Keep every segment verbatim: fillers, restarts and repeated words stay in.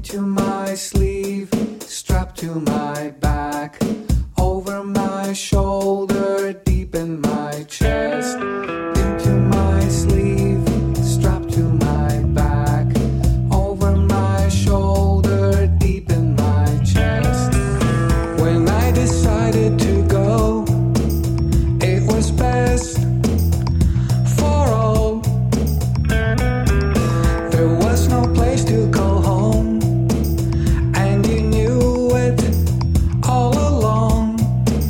into my sleeve, strapped to my back, over my shoulder, deep in my chest. Into my sleeve, strapped to my back, over my shoulder, deep in my chest. When I decided to go, it was best for all. There was no place to call home, and you knew it all along.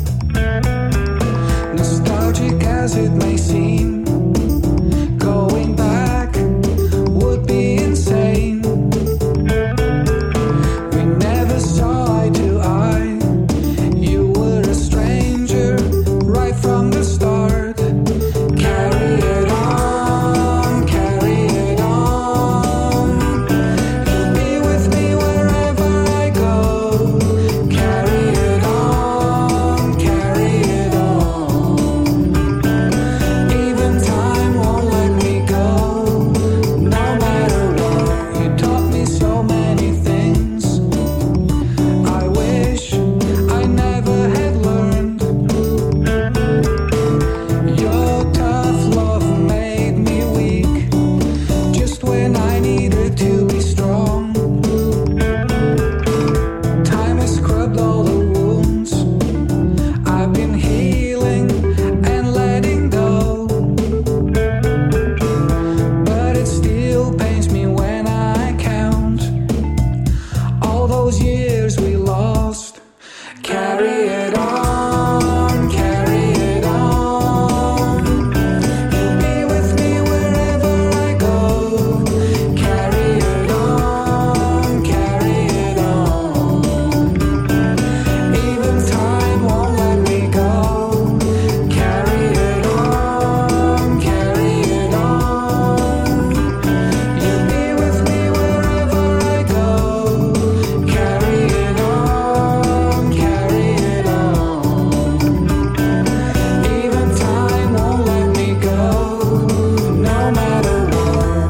Nostalgic as it may seem, going back would be insane. We never saw eye to eye. You were a stranger right from the start. Carry it on, carry it on. You'll be with me wherever I go. Carry it on, carry it on. Even time won't let me go, no matter what. You taught me so many things I wish I never had learned. Your tough love made me weak, just when I needed to be strong. Time has scrubbed all the wounds I've been healing and letting go, but it still pains me when I count all those years we lost. Carry it on, carry it on. You'll be with me wherever I go. Carry it on, carry it on. Even time won't let me go. Carry it on, carry it on. You'll be with me wherever I go. Carry it on, carry it on. Even time won't let me go, no matter what.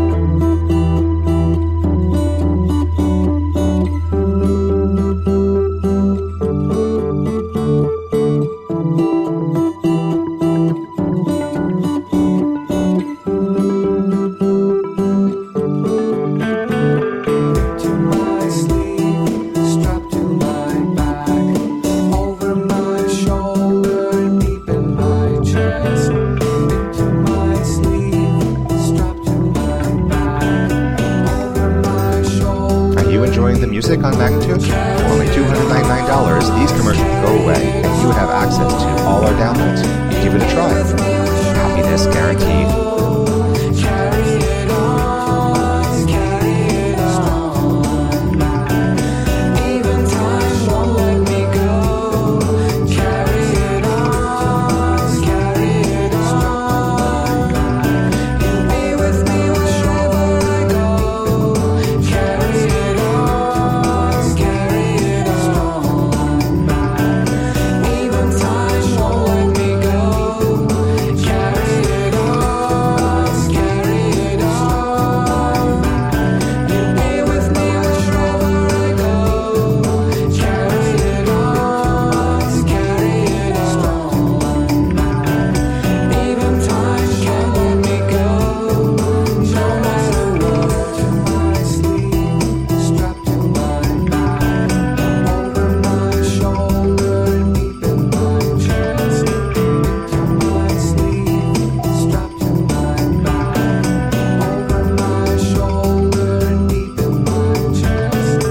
To my sleeve, strapped to my back, over my shoulder, deep in my chest. Into my sleeve, strapped to my back, over my shoulder. Are you enjoying the music on Magnitude? For only two hundred ninety-nine dollars, these commercials go away, and you would have access to all our downloads. Give it a try. Happiness guaranteed. Carry it on, carry it on. Even time won't let me go. Carry it on, carry it on. You'll be with me wherever I go. Carry it on, carry it on. Even time won't let me go. Carry it on, carry it on. You'll be with me wherever I go. Carry it on, carry it on. Even time can't let me go, no matter what. To my sleeve, strapped to my back, over my shoulder, deep in my chest. Into my sleeve, strapped to my back, over my shoulder, deep in my chest.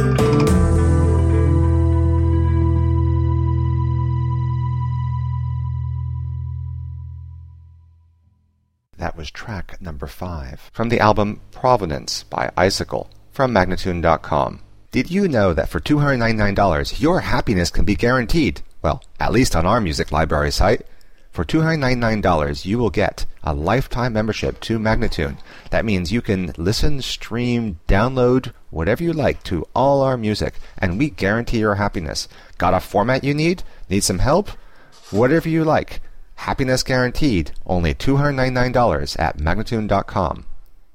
That was track number five from the album Provenance by Icicle from Magnatune dot com. Did you know that for two hundred ninety-nine dollars your happiness can be guaranteed? Well, at least on our music library site. For two hundred ninety-nine dollars you will get a lifetime membership to Magnatune. That means you can listen, stream, download, whatever you like to all our music, and we guarantee your happiness. Got a format you need? Need some help? Whatever you like. Happiness guaranteed. Only two hundred ninety-nine dollars at Magnatune dot com.